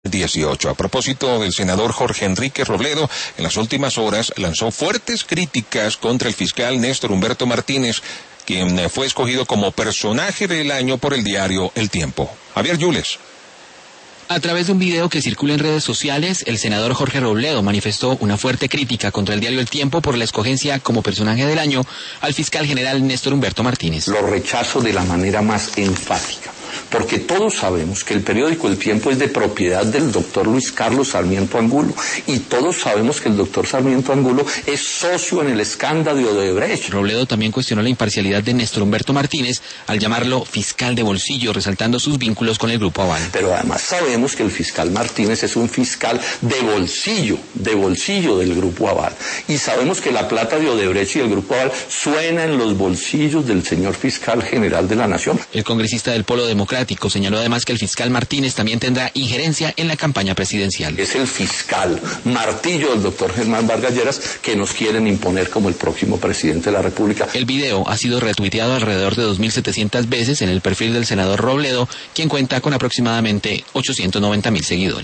18. A propósito del senador Jorge Enrique Robledo, en las últimas horas lanzó fuertes críticas contra el fiscal Néstor Humberto Martínez, quien fue escogido como personaje del año por el diario El Tiempo. Javier Yules. A través de un video que circula en redes sociales, el senador Jorge Robledo manifestó una fuerte crítica contra el diario El Tiempo por la escogencia como personaje del año al fiscal general Néstor Humberto Martínez. Lo rechazo de la manera más enfática, porque todos sabemos que el periódico El Tiempo es de propiedad del doctor Luis Carlos Sarmiento Angulo, y todos sabemos que el doctor Sarmiento Angulo es socio en el escándalo de Odebrecht. Robledo también cuestionó la imparcialidad de Néstor Humberto Martínez al llamarlo fiscal de bolsillo, resaltando sus vínculos con el Grupo Aval. Pero además sabemos que el fiscal Martínez es un fiscal de bolsillo del Grupo Aval, y sabemos que la plata de Odebrecht y el Grupo Aval suena en los bolsillos del señor fiscal general de la Nación. El congresista del Polo Democrático señaló además que el fiscal Martínez también tendrá injerencia en la campaña presidencial. Es el fiscal martillo del doctor Germán Vargas Lleras que nos quieren imponer como el próximo presidente de la República. El video ha sido retuiteado alrededor de 2.700 veces en el perfil del senador Robledo, quien cuenta con aproximadamente 890.000 seguidores.